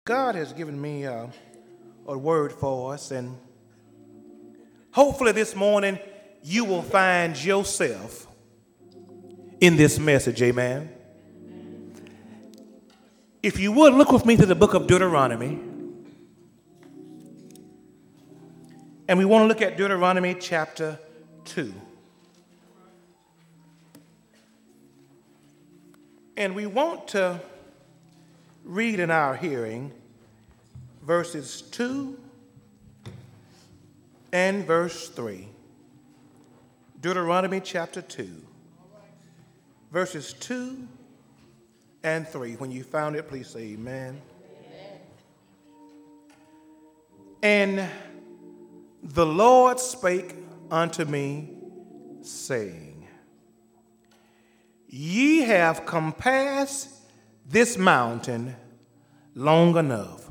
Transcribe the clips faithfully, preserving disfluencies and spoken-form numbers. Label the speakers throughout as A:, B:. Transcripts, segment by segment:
A: God has given me uh, a word for us, and hopefully this morning you will find yourself in this message, amen. If you would, look with me to the book of Deuteronomy. And we want to look at Deuteronomy chapter two. And we want to read in our hearing verses two and verse three. Deuteronomy chapter two, verses two and three. When you found it, please say amen. Amen. And the Lord spake unto me, saying, Ye have compassed this mountain long enough.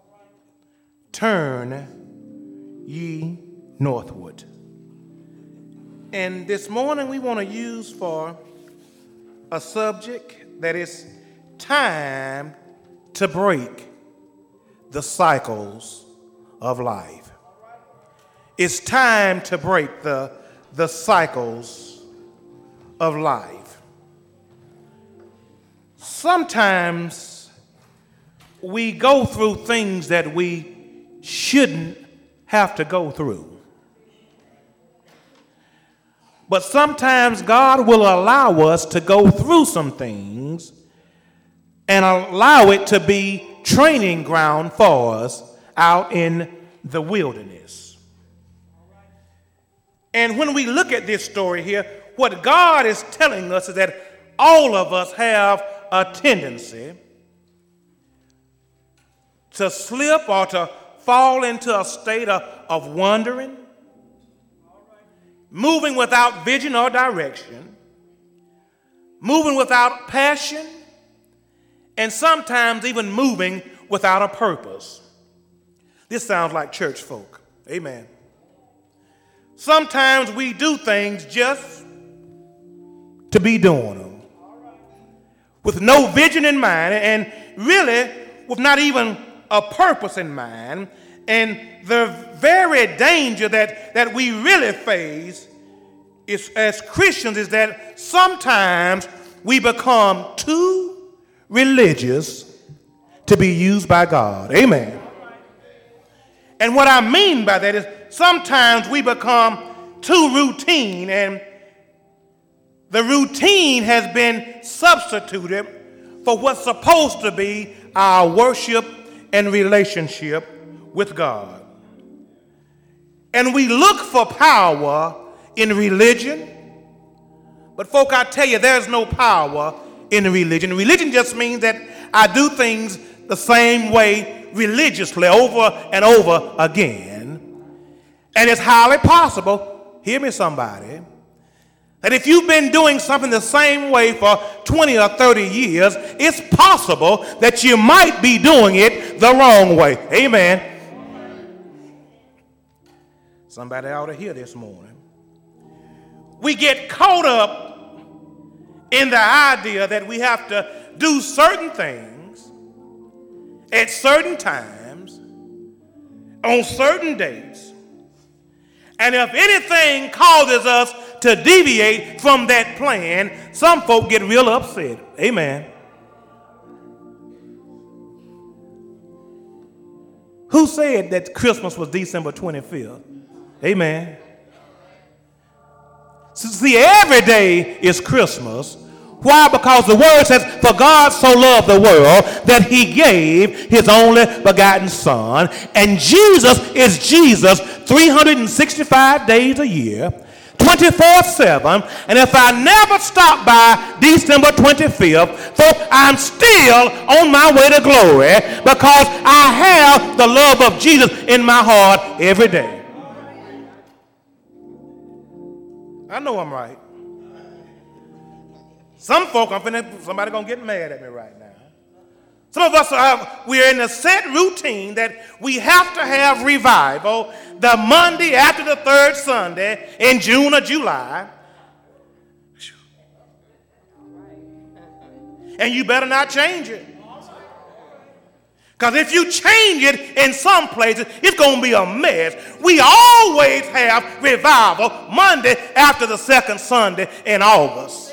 A: Turn ye northward. And this morning we want to use for a subject that is time to break the cycles of life. It's time to break the, the cycles of life. Sometimes we go through things that we shouldn't have to go through. But sometimes God will allow us to go through some things and allow it to be training ground for us out in the wilderness. And when we look at this story here, what God is telling us is that all of us have a tendency to slip or to fall into a state of, of wandering, moving without vision or direction, moving without passion, and sometimes even moving without a purpose. This sounds like church folk. Amen. Sometimes we do things just to be doing them, with no vision in mind, and really with not even a purpose in mind. And the very danger that, that we really face is, as Christians, is that sometimes we become too religious to be used by God. Amen. And what I mean by that is sometimes we become too routine, and the routine has been substituted for what's supposed to be our worship and relationship with God. And we look for power in religion, but folk, I tell you, there's no power in religion. Religion just means that I do things the same way religiously over and over again. And it's highly possible, hear me somebody, that if you've been doing something the same way for twenty or thirty years, it's possible that you might be doing it the wrong way. Amen. Somebody ought to hear this morning. We get caught up in the idea that we have to do certain things at certain times on certain dates. And if anything causes us to deviate from that plan, some folk get real upset. Amen. Who said that Christmas was December twenty-fifth? Amen. See, every day is Christmas. Why? Because the word says, for God so loved the world that he gave his only begotten son. And Jesus is Jesus three hundred sixty-five days a year, twenty-four seven. And if I never stop by December twenty-fifth, folks, I'm still on my way to glory because I have the love of Jesus in my heart every day. I know I'm right. Some folk, I'm finna, somebody gonna get mad at me right now. Some of us are, we're in a set routine that we have to have revival the Monday after the third Sunday in June or July. And you better not change it. Because if you change it in some places, it's going to be a mess. We always have revival Monday after the second Sunday in August.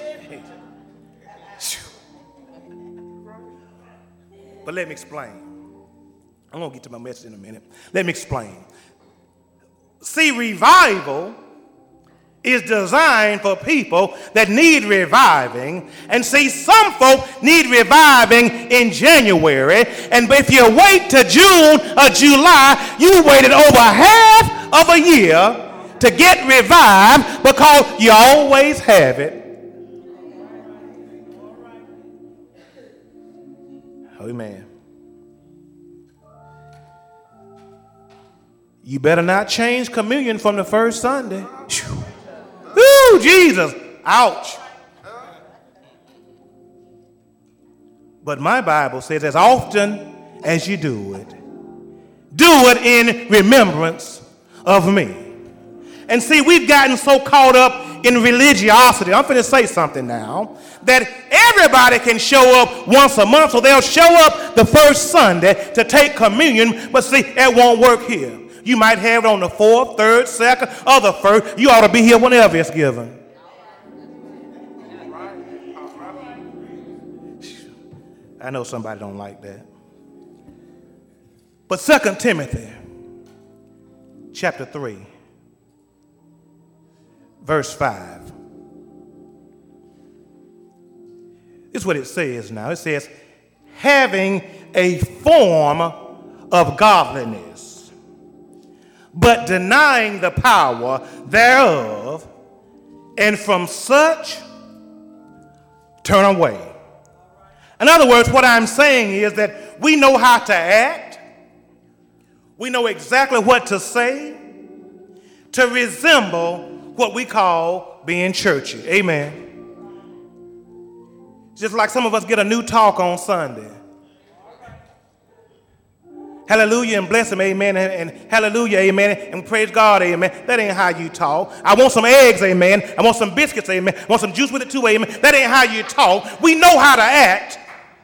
A: But let me explain. I'm going to get to my message in a minute. Let me explain. See, revival is designed for people that need reviving. And see, some folk need reviving in January. And if you wait to June or July, you waited over half of a year to get revived because you always have it. Amen. You better not change communion from the first Sunday. Ooh, Jesus. Ouch. But my Bible says, as often as you do it, do it in remembrance of me. And see, we've gotten so caught up in religiosity. I'm going to say something now. That everybody can show up once a month, so they'll show up the first Sunday to take communion, but see, it won't work here. You might have it on the fourth, third, second, or the first. You ought to be here whenever it's given. I know somebody don't like that. But Second Timothy chapter three, verse five. This is what it says now. It says, having a form of godliness, but denying the power thereof, and from such turn away. In other words, what I'm saying is that we know how to act. We know exactly what to say to resemble what we call being churchy. Amen. Just like some of us get a new talk on Sunday. Hallelujah and bless him, amen, and, and hallelujah, amen, and praise God, amen. That ain't how you talk. I want some eggs, amen. I want some biscuits, amen. I want some juice with it too, amen. That ain't how you talk. We know how to act.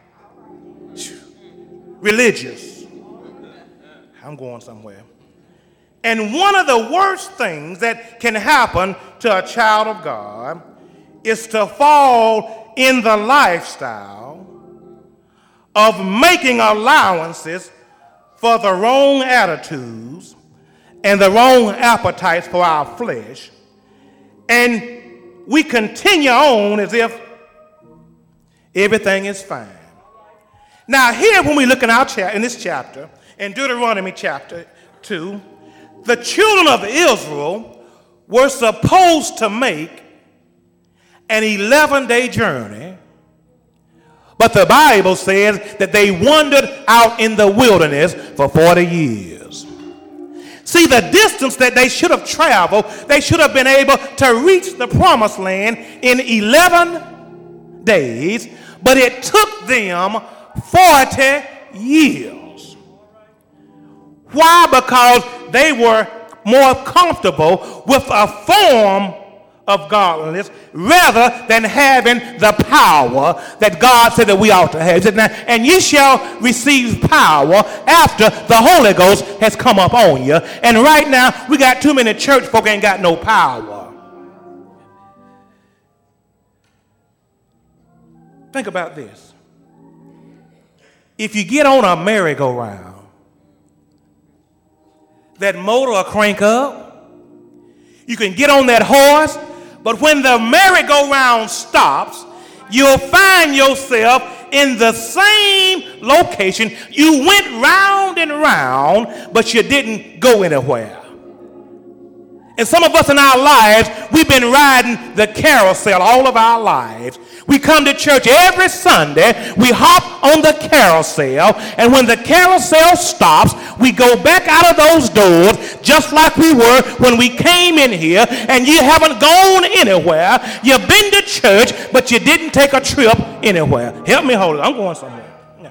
A: Religious. I'm going somewhere. And one of the worst things that can happen to a child of God is to fall in the lifestyle of making allowances for the wrong attitudes and the wrong appetites for our flesh, and we continue on as if everything is fine. Now here, when we look in our cha- in this chapter, in Deuteronomy chapter two, the children of Israel were supposed to make an eleven-day journey, but the Bible says that they wandered out in the wilderness for forty years. See, the distance that they should have traveled, they should have been able to reach the promised land in eleven days, but it took them forty years. Why? Because they were more comfortable with a form of godliness rather than having the power that God said that we ought to have. He said, now, and ye shall receive power after the Holy Ghost has come up on you. And right now, we got too many church folk ain't got no power. Think about this. If you get on a merry-go-round, that motor will crank up. You can get on that horse, but when the merry-go-round stops, you'll find yourself in the same location. You went round and round, but you didn't go anywhere. And some of us in our lives, we've been riding the carousel all of our lives. We come to church every Sunday, we hop on the carousel, and when the carousel stops, we go back out of those doors just like we were when we came in here, and you haven't gone anywhere. You've been to church, but you didn't take a trip anywhere. Help me hold it. I'm going somewhere. Yeah.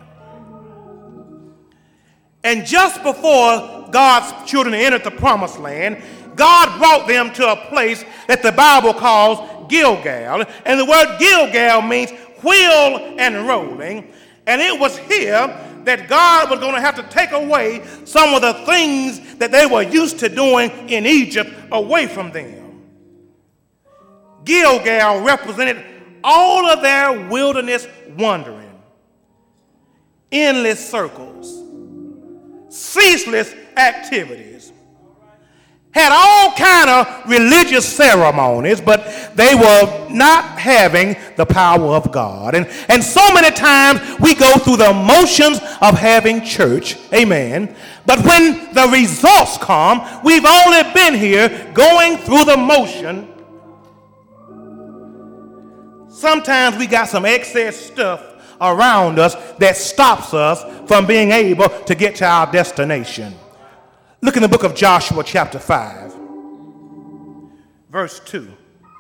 A: And just before God's children entered the promised land, God brought them to a place that the Bible calls Gilgal. And the word Gilgal means wheel and rolling. And it was here that God was going to have to take away some of the things that they were used to doing in Egypt away from them. Gilgal represented all of their wilderness wandering, endless circles, ceaseless activities, had all kind of religious ceremonies, but they were not having the power of God. And, and so many times we go through the motions of having church, amen, but when the results come, we've only been here going through the motion. Sometimes we got some excess stuff around us that stops us from being able to get to our destination. Look in the book of Joshua chapter five, verse two.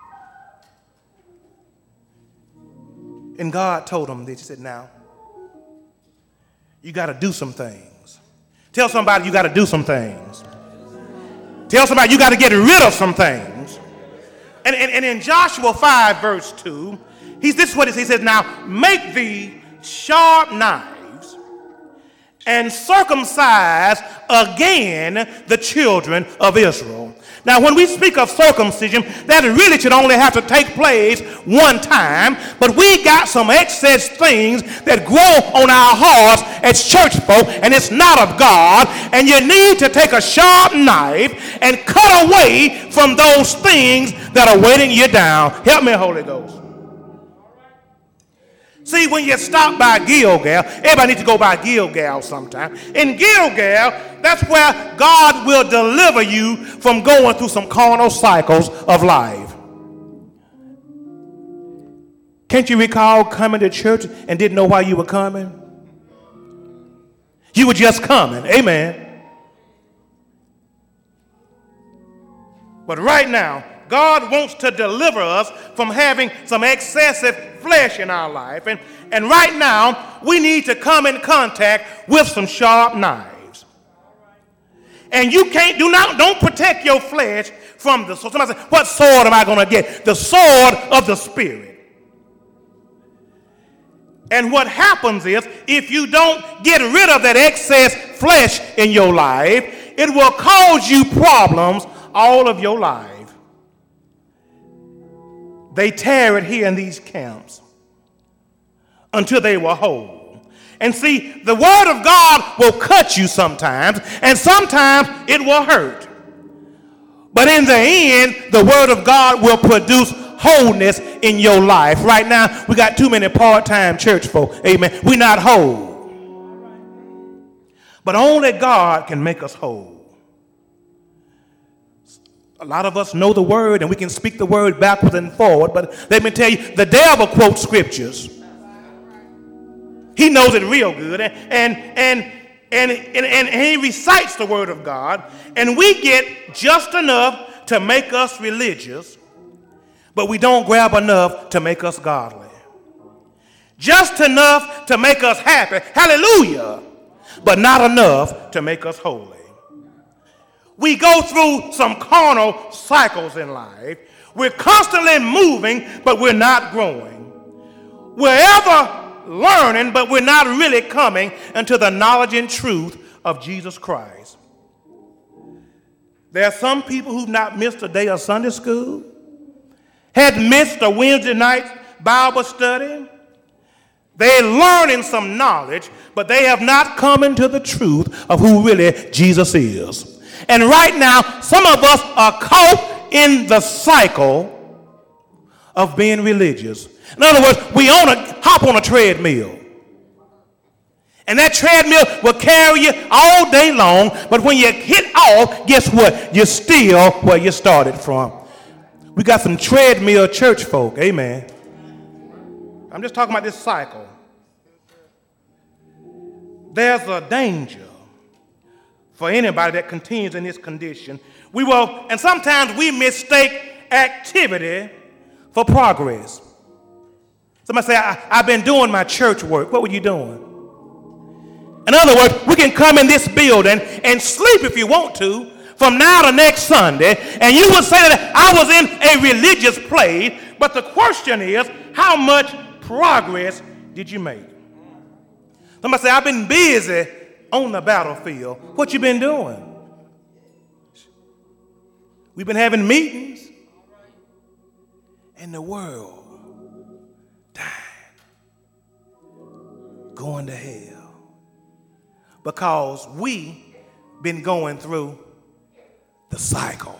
A: And God told him this. He said, now, you got to do some things. Tell somebody you got to do some things. Tell somebody you got to get rid of some things. And, and, and in Joshua five, verse two, he's, this is what he says. He says, now, make thee sharp knives and circumcise again the children of Israel. Now, when we speak of circumcision, that really should only have to take place one time, but we got some excess things that grow on our hearts as church folk, and it's not of God, and you need to take a sharp knife and cut away from those things that are weighing you down. Help me, Holy Ghost. See, when you stop by Gilgal, everybody needs to go by Gilgal sometime. In Gilgal, that's where God will deliver you from going through some carnal cycles of life. Can't you recall coming to church and didn't know why you were coming? You were just coming, amen. But right now, God wants to deliver us from having some excessive flesh in our life. And, and right now, we need to come in contact with some sharp knives. And you can't, do not, don't protect your flesh from the sword. Somebody say, what sword am I going to get? The sword of the Spirit. And what happens is, if you don't get rid of that excess flesh in your life, it will cause you problems all of your life. They tarried here in these camps until they were whole. And see, the word of God will cut you sometimes, and sometimes it will hurt. But in the end, the word of God will produce wholeness in your life. Right now, we got too many part-time church folk. Amen. We're not whole. But only God can make us whole. A lot of us know the word and we can speak the word backwards and forward, but let me tell you, the devil quotes scriptures. He knows it real good, and and and and, and, and he recites the word of God, and we get just enough to make us religious, but we don't grab enough to make us godly. Just enough to make us happy, hallelujah, but not enough to make us holy. We go through some carnal cycles in life. We're constantly moving, but we're not growing. We're ever learning, but we're not really coming into the knowledge and truth of Jesus Christ. There are some people who've not missed a day of Sunday school, had missed a Wednesday night Bible study. They're learning some knowledge, but they have not come into the truth of who really Jesus is. And right now, some of us are caught in the cycle of being religious. In other words, we on a, hop on a treadmill. And that treadmill will carry you all day long, but when you hit off, guess what? You're still where you started from. We got some treadmill church folk, amen. I'm just talking about this cycle. There's a danger for anybody that continues in this condition. We will, and sometimes we mistake activity for progress. Somebody say, I, I've been doing my church work. What were you doing? In other words, we can come in this building and sleep if you want to from now to next Sunday, and you would say that I was in a religious place, but the question is, how much progress did you make? Somebody say, I've been busy on the battlefield. What you been doing? We've been having meetings, and the world dying, going to hell, because we been going through the cycle,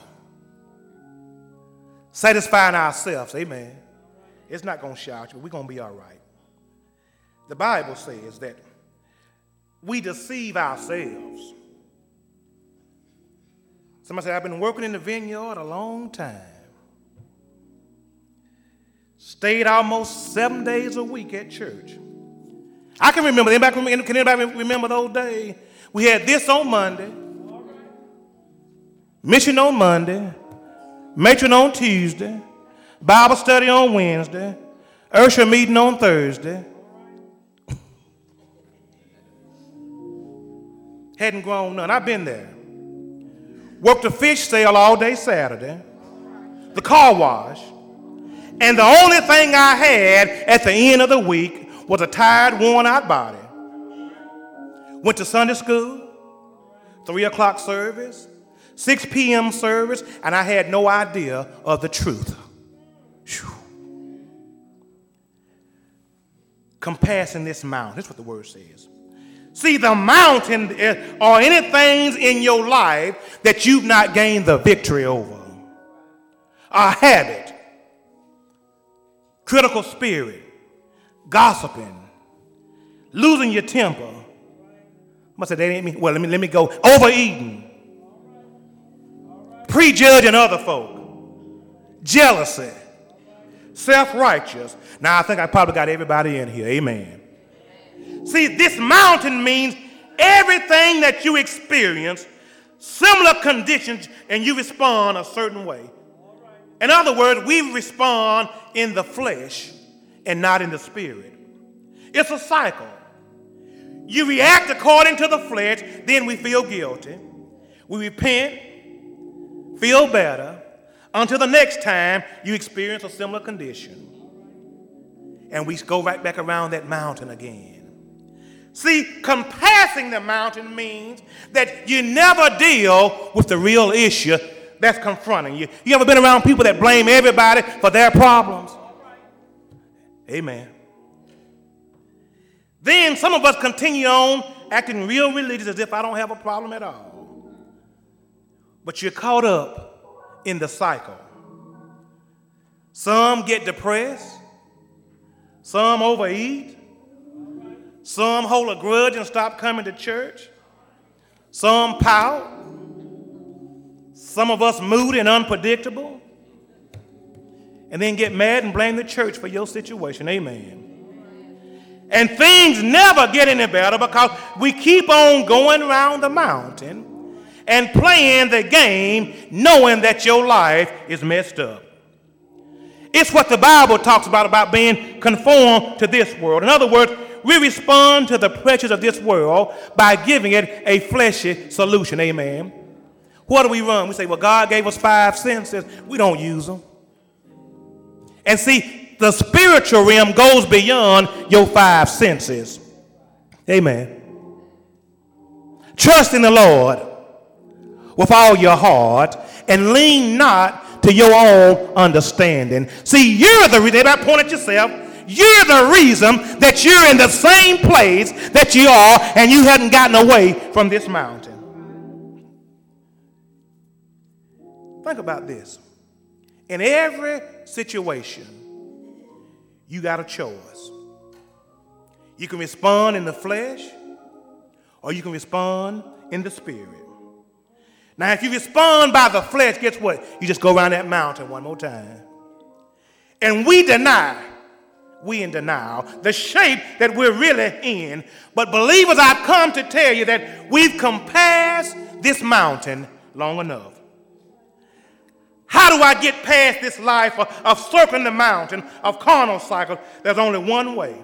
A: satisfying ourselves. Amen. It's not going to shout you, but we're going to be all right. The Bible says that we deceive ourselves. Somebody said, I've been working in the vineyard a long time. Stayed almost seven days a week at church. I can remember, anybody, can anybody remember those days? We had this on Monday, mission on Monday, matron on Tuesday, Bible study on Wednesday, usher meeting on Thursday. Hadn't grown none. I've been there. Worked a fish sale all day Saturday, the car wash, and the only thing I had at the end of the week was a tired, worn-out body. Went to Sunday school, three o'clock service, six p.m. service, and I had no idea of the truth. Whew. Compassing this mountain, that's what the word says. See, the mountain or anything in your life that you've not gained the victory over. A habit, critical spirit, gossiping, losing your temper. Must say that ain't me. Well, let me let me go. Overeating, prejudging other folk, jealousy, self-righteous. Now I think I probably got everybody in here. Amen. See, this mountain means everything that you experience, similar conditions, and you respond a certain way. In other words, we respond in the flesh and not in the spirit. It's a cycle. You react according to the flesh, then we feel guilty. We repent, feel better, until the next time you experience a similar condition. And we go right back around that mountain again. See, compassing the mountain means that you never deal with the real issue that's confronting you. You ever been around people that blame everybody for their problems? Amen. Then some of us continue on acting real religious as if I don't have a problem at all. But you're caught up in the cycle. Some get depressed. Some overeat. Some hold a grudge and stop coming to church. Some pout. Some of us moody and unpredictable. And then get mad and blame the church for your situation. Amen. And things never get any better because we keep on going around the mountain and playing the game knowing that your life is messed up. It's what the Bible talks about, about being conformed to this world. In other words, we respond to the pressures of this world by giving it a fleshy solution. Amen. What do we run? We say, well, God gave us five senses. We don't use them. And see, the spiritual realm goes beyond your five senses. Amen. Trust in the Lord with all your heart and lean not to your own understanding. See, you're the reason. Everybody point at yourself. You're the reason that you're in the same place that you are and you hadn't gotten away from this mountain. Think about this. In every situation, you got a choice. You can respond in the flesh or you can respond in the spirit. Now, if you respond by the flesh, guess what? You just go around that mountain one more time. And we deny, we in denial, the shape that we're really in. But believers, I've come to tell you that we've compassed this mountain long enough. How do I get past this life of, of circling the mountain of carnal cycle? There's only one way.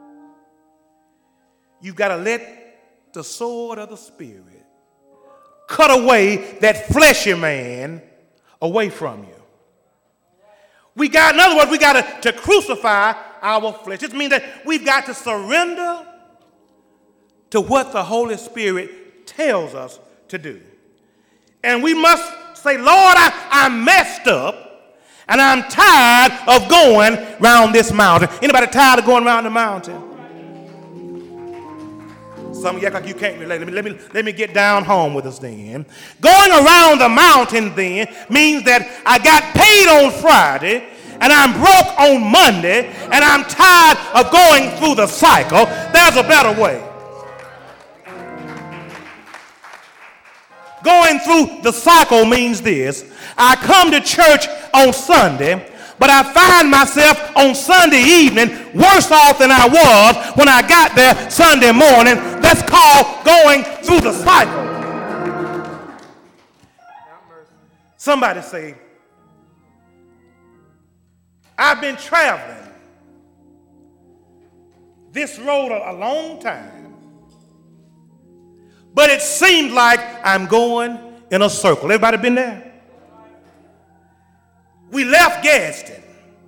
A: You've got to let the sword of the Spirit cut away that fleshy man away from you. We got, in other words, we got to, to crucify our flesh. This means that we've got to surrender to what the Holy Spirit tells us to do. And we must say, Lord, I, I messed up, and I'm tired of going around this mountain. Anybody tired of going around the mountain? Some of you act like you can't relate. Let me, let me, let me get down home with us then. Going around the mountain then means that I got paid on Friday, and I'm broke on Monday, and I'm tired of going through the cycle. There's a better way. Going through the cycle means this. I come to church on Sunday, but I find myself on Sunday evening worse off than I was when I got there Sunday morning. That's called going through the cycle. Somebody say, I've been traveling this road a long time, but it seems like I'm going in a circle. Everybody been there? We left Gadsden.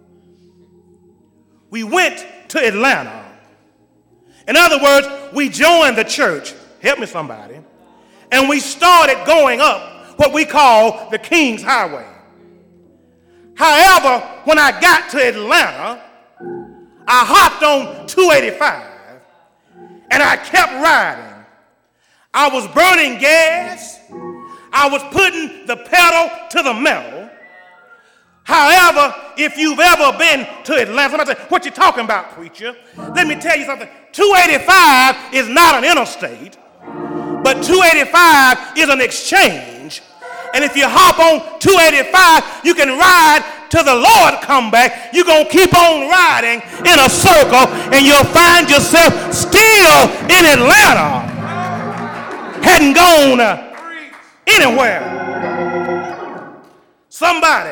A: We went to Atlanta. In other words, we joined the church. Help me somebody. And we started going up what we call the King's Highway. However, when I got to Atlanta, I hopped on two eighty-five and I kept riding. I was burning gas. I was putting the pedal to the metal. However, if you've ever been to Atlanta, somebody say, what you talking about, preacher? Let me tell you something. two eighty-five is not an interstate, but two eighty-five is an exchange. And if you hop on two eighty-five, you can ride till the Lord come back. You're going to keep on riding in a circle, and you'll find yourself still in Atlanta. Hadn't gone uh, anywhere. Somebody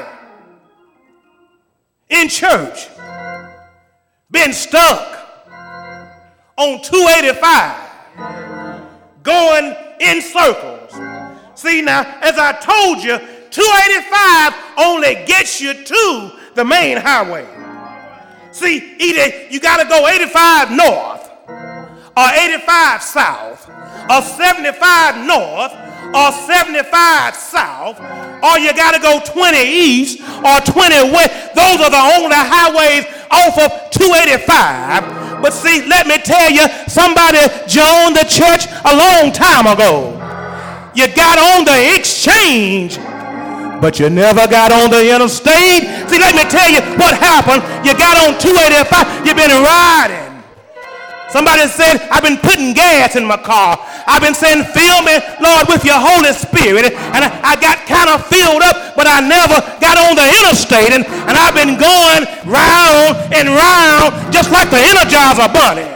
A: in church been stuck on two eighty-five going in circles. See, now, as I told you, two eighty-five only gets you to the main highway. See, either you got to go eighty-five north or eighty-five south or seventy-five north or seventy-five south, or you got to go twenty east or twenty west. Those are the only highways off of two eighty-five. But see, let me tell you, somebody joined the church a long time ago. You got on the exchange, but you never got on the interstate. See, let me tell you what happened. You got on two eighty-five. You've been riding. Somebody said, I've been putting gas in my car. I've been saying, fill me, Lord, with your Holy Spirit. And I, I got kind of filled up, but I never got on the interstate. And, and I've been going round and round just like the Energizer Bunny.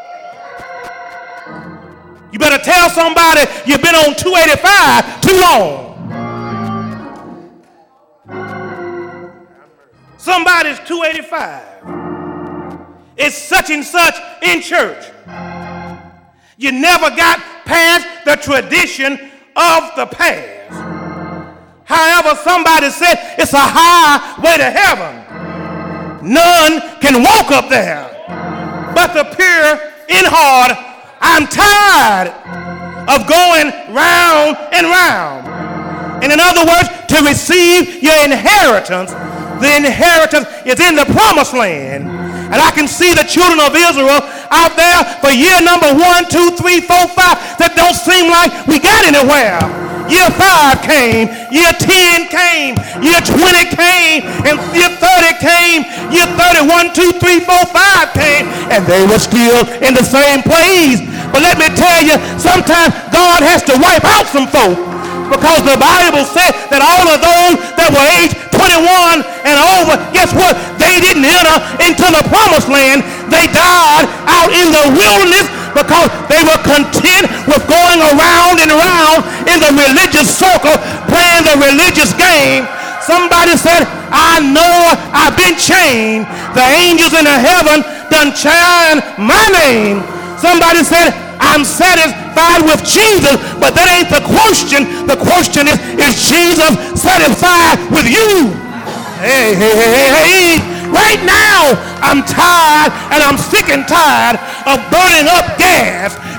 A: You better tell somebody you've been on two eighty-five too long. Somebody's two eighty-five. It's such and such in church. You never got past the tradition of the past. However, somebody said it's a highway to heaven. None can walk up there but the pure in heart. I'm tired of going round and round. And in other words, to receive your inheritance, the inheritance is in the promised land. And I can see the children of Israel out there for year number one, two, three, four, five, that don't seem like we got anywhere. Year five came, year ten came, year twenty came, and year thirty came, year thirty-one, two, three, four, five came, and they were still in the same place. But let me tell you, sometimes God has to wipe out some folk, because the Bible said that all of those that were age twenty-one and over, guess what? They didn't enter into the promised land. They died out in the wilderness because they were content with going around and around in the religious circle, playing the religious game. Somebody said, I know I've been chained. The angels in the heaven done chant my name. Somebody said, I'm satisfied with Jesus, but that ain't the question. The question is, is Jesus satisfied with you? Hey, hey, hey, hey, hey. Right now, I'm tired and I'm sick and tired of burning up gas,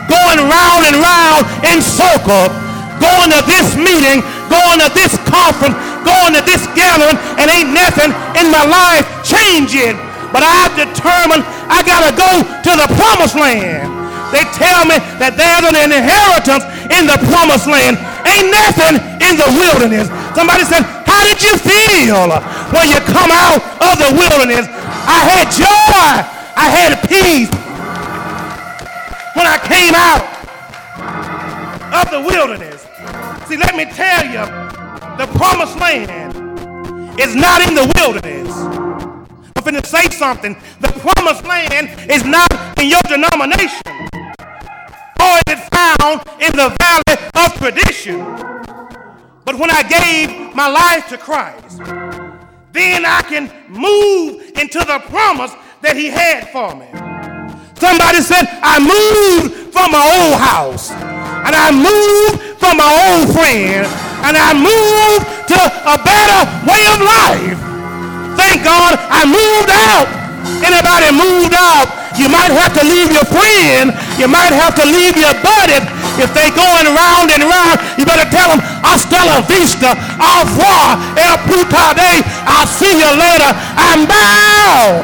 A: going round and round in circles, going to this meeting, going to this conference, going to this gathering, and ain't nothing in my life changing. But I've determined I got to go to the promised land. They tell me that there's an inheritance in the promised land. Ain't nothing in the wilderness. Somebody said, how did you feel when you come out of the wilderness? I had joy. I had peace when I came out of the wilderness. See, let me tell you, the promised land is not in the wilderness. I'm finna say something. The promised land is not in your denomination, or is it found in the valley of perdition. But when I gave my life to Christ, then I can move into the promise that he had for me. Somebody said, I moved from my old house, and I moved from my old friend, and I moved to a better way of life. Thank God I moved out. Anybody moved out? You might have to leave your friend. You might have to leave your buddy. If they going round and round, you better tell them, hasta la vista, au revoir, el putade, I'll see you later. I'm bound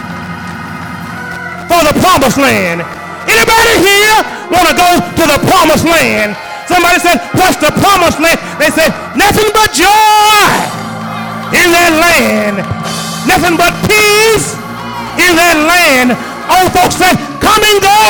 A: for the promised land. Anybody here want to go to the promised land? Somebody said, what's the promised land? They said, nothing but joy in that land. Nothing but peace in that land. Old folks said, come and go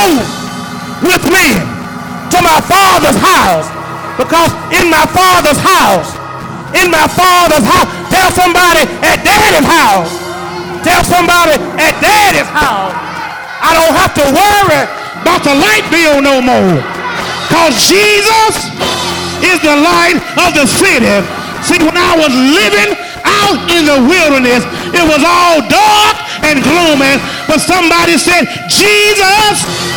A: with me to my Father's house. Because in my Father's house, in my Father's house, tell somebody at Daddy's house. Tell somebody at Daddy's house. I don't have to worry about the light bill no more. Because Jesus is the light of the city. See, when I was living out in the wilderness, it was all dark and gloomy. But somebody said, Jesus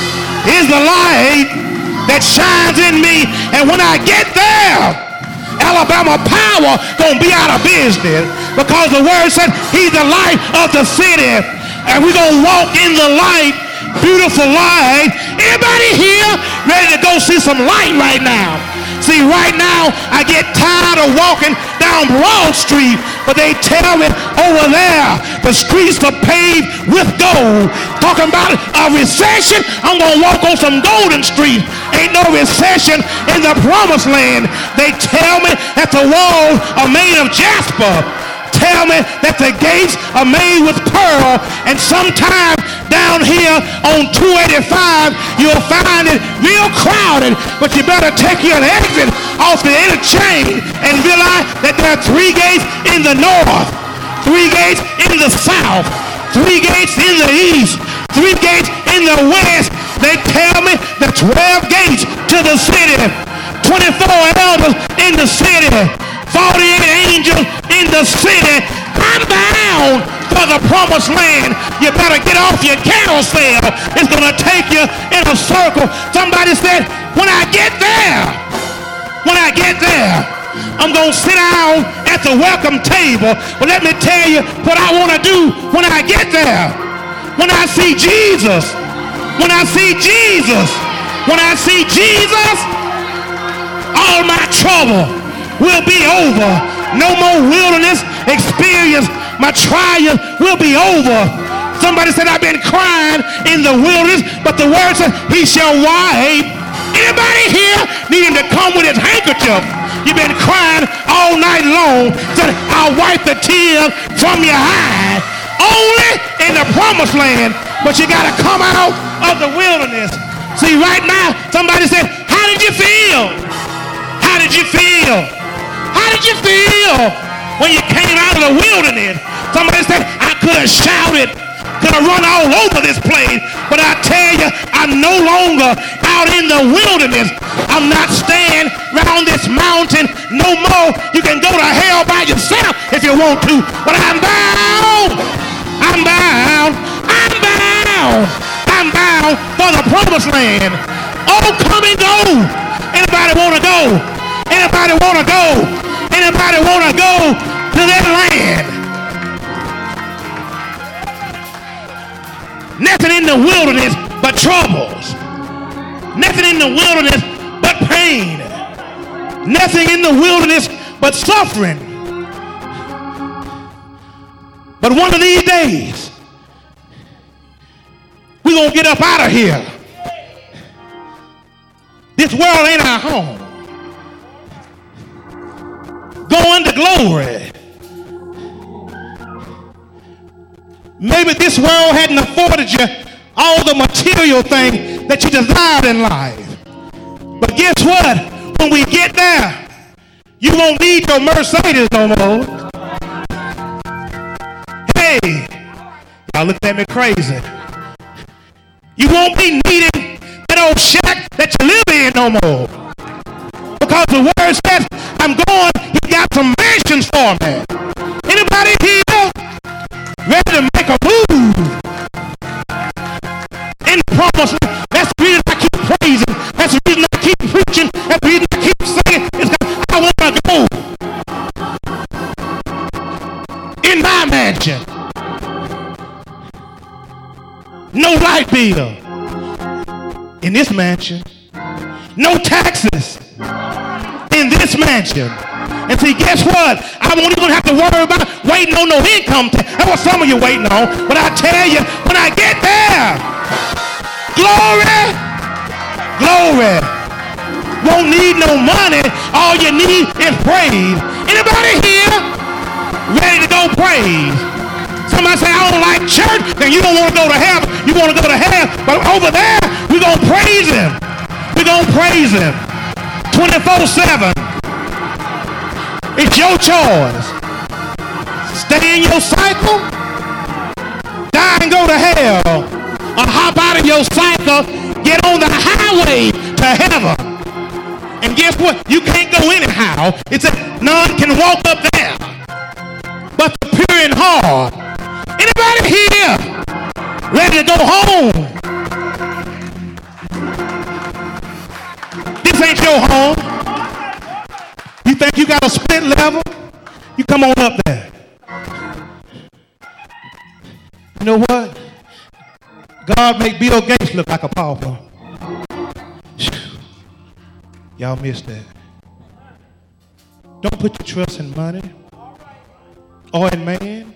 A: is the light that shines in me. And when I get there, Alabama Power gonna be out of business, because the word said he's the light of the city, and we're gonna walk in the light. Beautiful light. Anybody here ready to go see some light right now? See, right now I get tired of walking down Broad Street, but they tell me over there the streets are paved with gold. Talking about a recession, I'm gonna walk on some Golden Street. Ain't no recession in the promised land. They tell me that the walls are made of jasper. Tell me that the gates are made with pearl. And sometime down here on two eighty-five, you'll find it real crowded, but you better take your exit off the interchange and realize that there are three gates in the north, three gates in the south, three gates in the east, three gates in the west. They tell me the twelve gates to the city, twenty-four elders in the city, forty-eight angels in the city. I'm bound for the promised land. You better get off your carousel. It's going to take you in a circle. Somebody said, when I get there, when I get there, I'm going to sit down at the welcome table. But let me tell you what I want to do when I get there. When I see Jesus, when I see Jesus, when I see Jesus, all my trouble will be over. No more wilderness experience. My trial will be over. Somebody said, I've been crying in the wilderness, but the word said he shall wipe. Anybody here need him to come with his handkerchief? You've been crying all night long. Said, I'll wipe the tears from your eye. Only in the promised land, but you got to come out of the wilderness. See, right now, somebody said, how did you feel? How did you feel? How did you feel when you came out of the wilderness? Somebody said, I could have shouted, could have run all over this place, but I tell you, I'm no longer out in the wilderness. I'm not staying around this mountain no more. You can go to hell by yourself if you want to, but I'm bound. I'm bound. I'm bound. I'm bound for the promised land. Oh, come and go. Anybody want to go? Anybody want to go? Anybody want to go to that land? Nothing in the wilderness but troubles. Nothing in the wilderness but pain. Nothing in the wilderness but suffering. But one of these days, we're going to get up out of here. This world ain't our home. Going to glory. Maybe this world hadn't afforded you all the material things that you desired in life. But guess what? When we get there, you won't need your Mercedes no more. Hey, y'all look at me crazy. You won't be needing that old shack that you live in no more. Because the word says, I'm going, he got some mansions for me. Anybody here ready to make a move? In the promise, that's the reason I keep praising. That's the reason I keep preaching. That's the reason I keep singing. It's because I want to go in my mansion. No light bill in this mansion. No taxes in this mansion. And see, guess what? I won't even have to worry about waiting on no income tax. That's what some of you waiting on. But I tell you, when I get there, glory, glory. Won't need no money. All you need is praise. Anybody here ready to go praise? Somebody say, I don't like church. Then you don't want to go to heaven. You want to go to hell. But over there, we're going to praise him. We're going to praise him. twenty-four seven. It's your choice. Stay in your cycle, die and go to hell, or hop out of your cycle, get on the highway to heaven. And guess what? You can't go anyhow. It said none can walk up there but the pure in heart. Anybody here ready to go home? This ain't your home. You think you got a split level? You come on up there. You know what? God make Bill Gates look like a pauper. Y'all missed that. Don't put your trust in money or in man.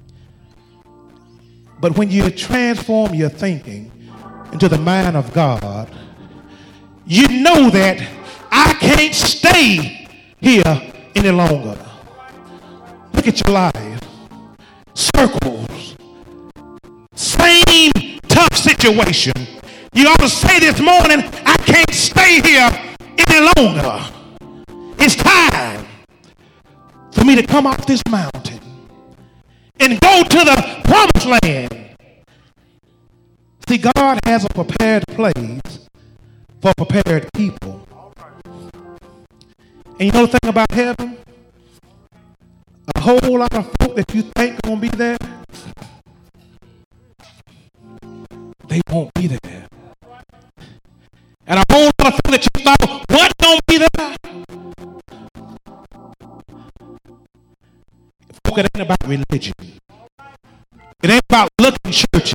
A: But when you transform your thinking into the mind of God, you know that I can't stay here any longer. Look at your life. Circles. Same tough situation. You ought to say this morning, I can't stay here any longer. It's time for me to come off this mountain and go to the promised land. See, God has a prepared place for prepared people. And you know the thing about heaven? A whole lot of folk that you think are going to be there, they won't be there. And a whole lot of folk that you thought wasn't going to be there, folk, it ain't about religion. It ain't about looking churchy.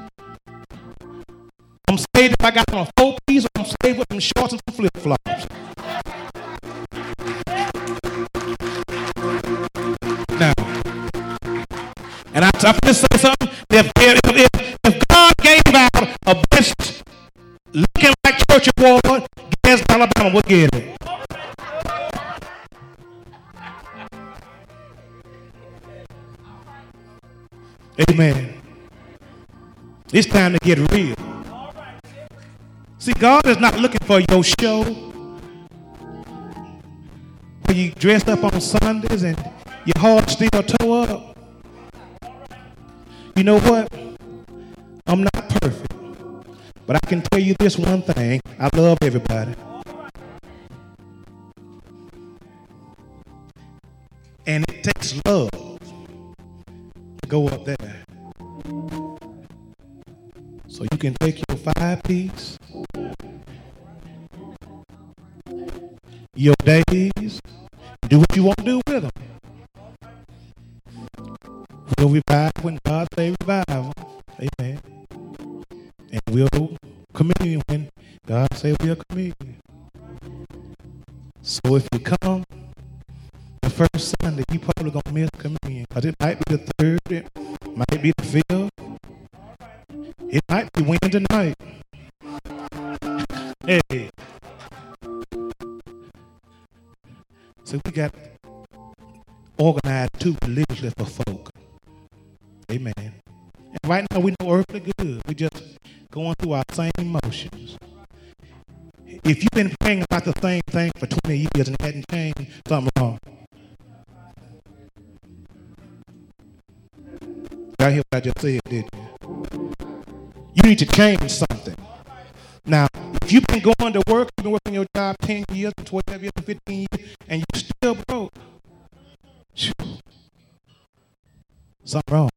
A: I'm saved if I got on a four piece, or I'm saved with some shorts and some flip flops. Now, and I, I'm going to say something. If, if, if, if God gave out a best looking like church award, guess Alabama would get it. Amen. It's time to get real. See, God is not looking for your show where you dressed up on Sundays and your heart still toe up. You know what? I'm not perfect, but I can tell you this one thing. I love everybody. And it takes love to go up there. So you can take your five piece, your days, do what you want to do with them. We'll revive when God says revive. Amen. And we'll communion when God
B: God said we are communion. So if you come the first Sunday, you probably going to miss communion. Because it might be the third, it might be the fifth. It might be Wednesday night. Hey. So we got organized too religiously for folk. Amen. And right now we know earthly good. We just going through our same motions. If you've been praying about the same thing for twenty years and it hadn't changed, something wrong. Y'all hear what I just said, did you? You need to change something. Now, if you've been going to work, you've been working your job ten years, twelve years, fifteen years, and you're still broke, something wrong.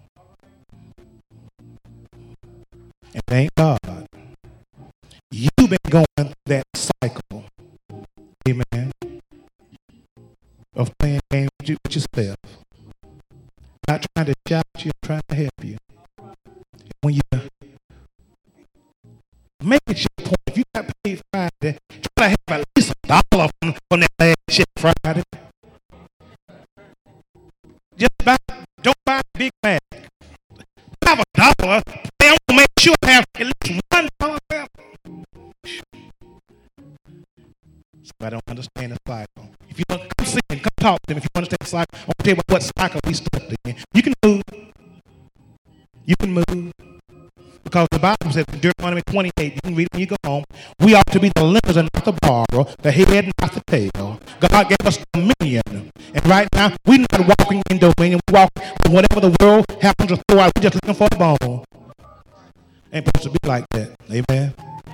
B: And thank God, you've been going through that cycle, amen, of playing games with yourself. Not trying to shout you, trying to help you. When you make it your point, if you got paid Friday, try to have at least a dollar from, from that last check Friday. Just buy, don't buy a Big Mac. Have a dollar, they want to make sure I have at least one dollar. So I don't understand the cycle. If you want to come see me, come talk to me. If you understand the cycle, I'll tell you what cycle we stuck in. You can move. You can move. Because the Bible says in Deuteronomy twenty-eight, you can read it when you go home, we ought to be the lenders and not the borrower, the head and not the tail. God gave us dominion. And right now, we're not walking in dominion. We walk in whatever the world happens to throw out. We're just looking for a bone. Ain't supposed to be like that. Amen.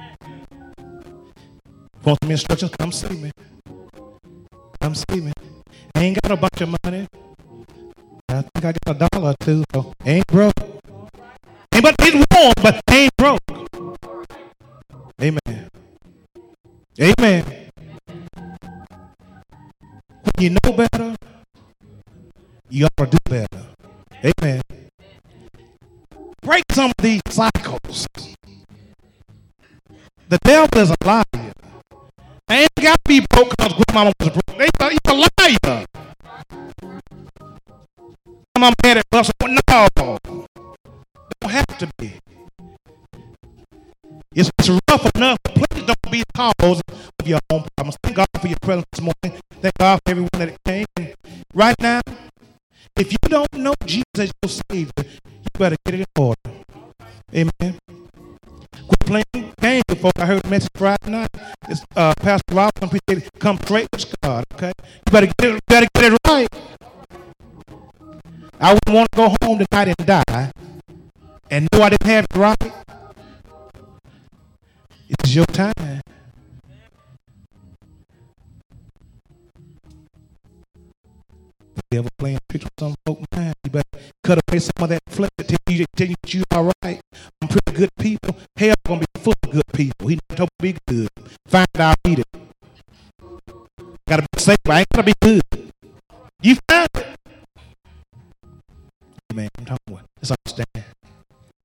B: Want some instructions? Come see me. Come see me. I ain't got a bunch of money. I think I got a dollar or two, so I ain't broke. Ain't but it's warm, but I ain't broke. Amen. Amen. When you know better, you ought to do better. Amen. Break some of these cycles. The devil is a liar. I ain't got to be broke because grandmama was broke. They thought he's a liar. I'm mad at us. No. Don't have to be. It's, it's rough enough. Please don't be the cause of your own problems. Thank God for your presence this morning. Thank God for everyone that came. Right now, if you don't know Jesus as your Savior, you better get it in order. Amen. Quit playing games with folk. I heard a message Friday night. It's uh, Pastor Robinson appreciated. Come straight with God. Okay, you better get it. You better get it right. I wouldn't want to go home tonight and die and know I didn't have it right. It's your time. The devil playing tricks with some folks' mind. You better cut away some of that flesh that tell you, tell you that you are right. I'm pretty good people. Hell gonna be full of good people. He not told me to be good. Find out, eat it. Gotta be safe, but I ain't gotta be good. You find it.